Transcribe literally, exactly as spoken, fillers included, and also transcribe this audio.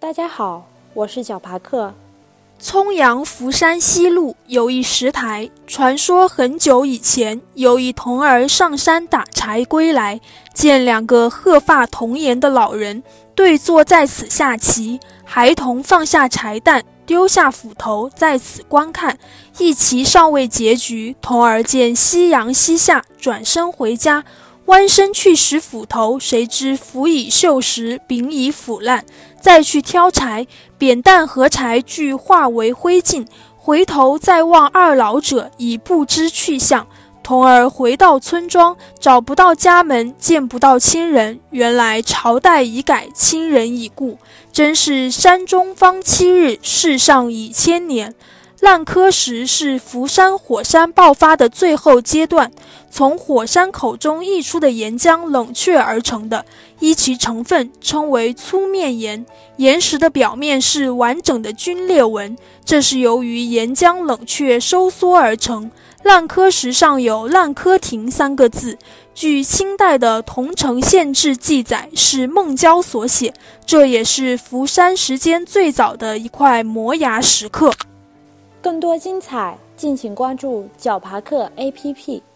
大家好，我是小爬克。 葱阳福山西路有一石台，传说很久以前，有一童儿上山打柴归来，见两个鹤发童颜的老人对坐在此下棋，孩童放下柴担，丢下斧头，在此观看。一棋尚未结局，童儿见夕阳西下，转身回家，弯身去拾斧头，谁知斧已锈蚀，柄已腐烂，再去挑柴，扁担和柴俱化为灰烬，回头再望二老者已不知去向。童儿回到村庄，找不到家门，见不到亲人，原来朝代已改，亲人已故，真是山中方七日，世上已千年。烂柯石是福山火山爆发的最后阶段，从火山口中溢出的岩浆冷却而成的，依其成分称为粗面岩。岩石的表面是完整的皲裂纹，这是由于岩浆冷却收缩而成。烂柯石上有烂柯亭三个字，据清代的桐城县志记载，是孟郊所写，这也是福山时间最早的一块摩崖石刻。 更多精彩，敬请关注小爬克 A P P。